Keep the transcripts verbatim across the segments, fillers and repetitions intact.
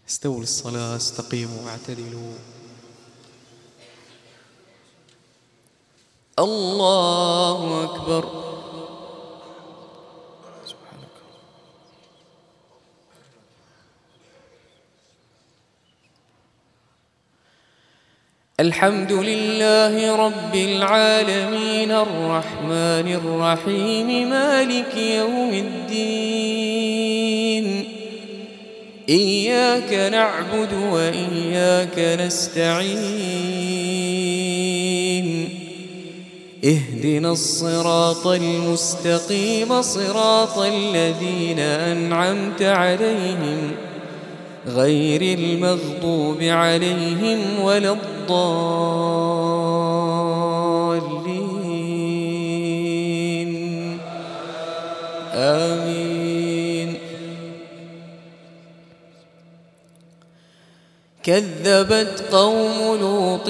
استووا للصلاة، استقيموا واعتدلوا. الله أكبر. سبحانك. الحمد لله رب العالمين الرحمن الرحيم مالك يوم الدين. إياك نعبد وإياك نستعين. اهدنا الصراط المستقيم صراط الذين أنعمت عليهم غير المغضوب عليهم ولا الضالين. آمين. كذبت قوم لوط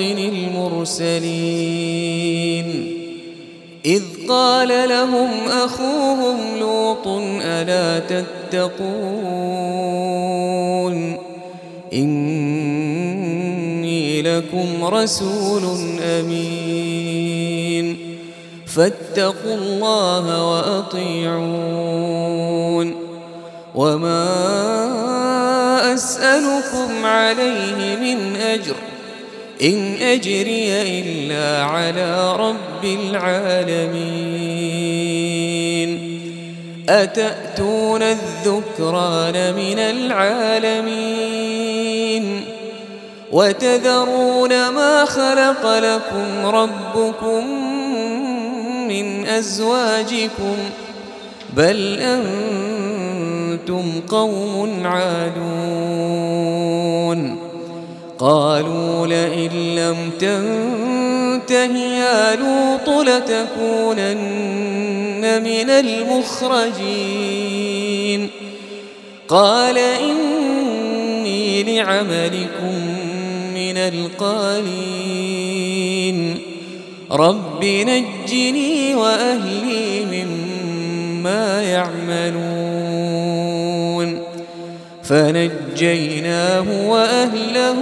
المرسلين إذ قال لهم أخوهم لوط ألا تتقون إني لكم رسول أمين فاتقوا الله وأطيعون وما أسألكم عليه من أجر إن أجري إلا على رب العالمين أتأتون الذكران من العالمين وتذرون ما خلق لكم ربكم من أزواجكم بل أنتم قوم عادون. قالوا لئن لم تنته يا لوط لتكونن من المخرجين قال إني لعملكم من القالين رب نجني وأهلي مما يعملون فنجيناه وأهله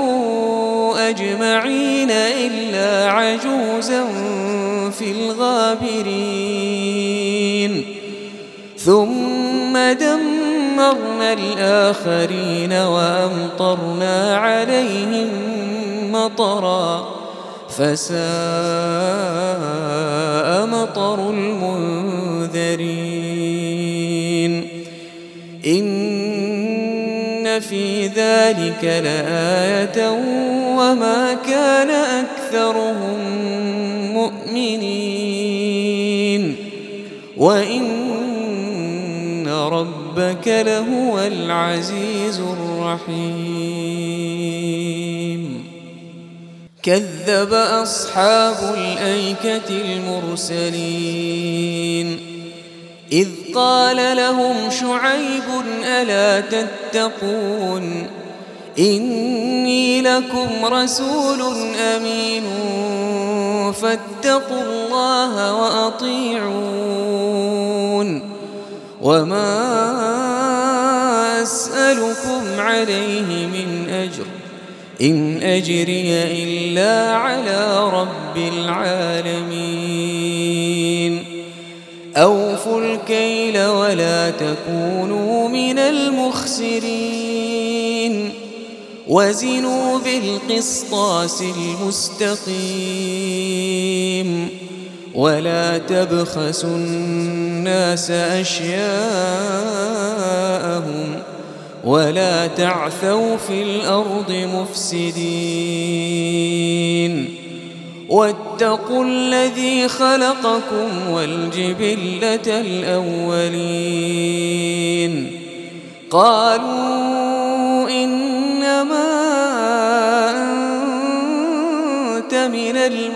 أجمعين إلا عجوزا في الغابرين ثم دمرنا الآخرين وأمطرنا عليهم مطرا فساء مطر المنذرين. إن في ذلك لآية وما كان أكثرهم مؤمنين وإن ربك لهو العزيز الرحيم. كذب أصحاب الأيكة المرسلين إذ قال لهم شعيب ألا تتقون إني لكم رسول أمين فاتقوا الله وأطيعون وما أسألكم عليه من أجر إن أجري إلا على رب العالمين. أوفوا الكيل ولا تكونوا من المخسرين وزنوا بالقسطاس المستقيم ولا تبخسوا الناس أشياءهم ولا تعثوا في الأرض مفسدين واتقوا الذي خلقكم والجبلة الأولين. قالوا إنما أنت من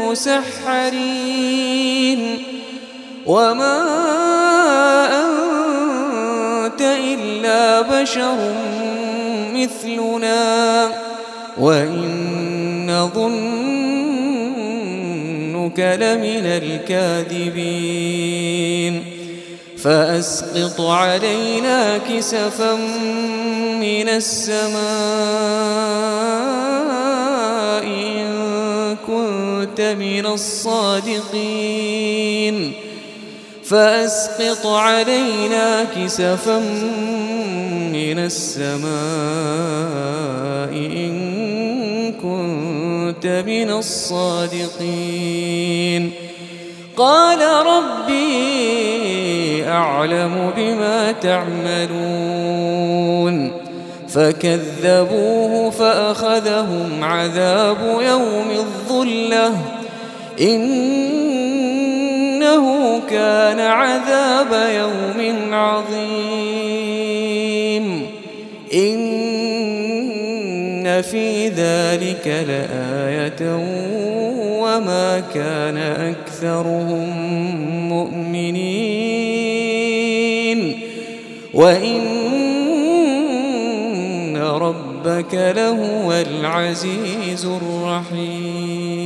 المسحرين وما أنت إلا بشر مثلنا وإن نظنك لمن الكاذبين فأسقط علينا كسفا من السماء إن كنت من الصادقين فأسقط علينا كسفا من السماء إن كنت من الصادقين قال ربي أعلم بما تعملون فكذبوه فأخذهم عذاب يوم الظلة إنه كان عذاب يوم عظيم إن في ذلك لآية وما كان أكثرهم مؤمنين وإن ربك لهو العزيز الرحيم. ربك لهو العزيز الرحيم.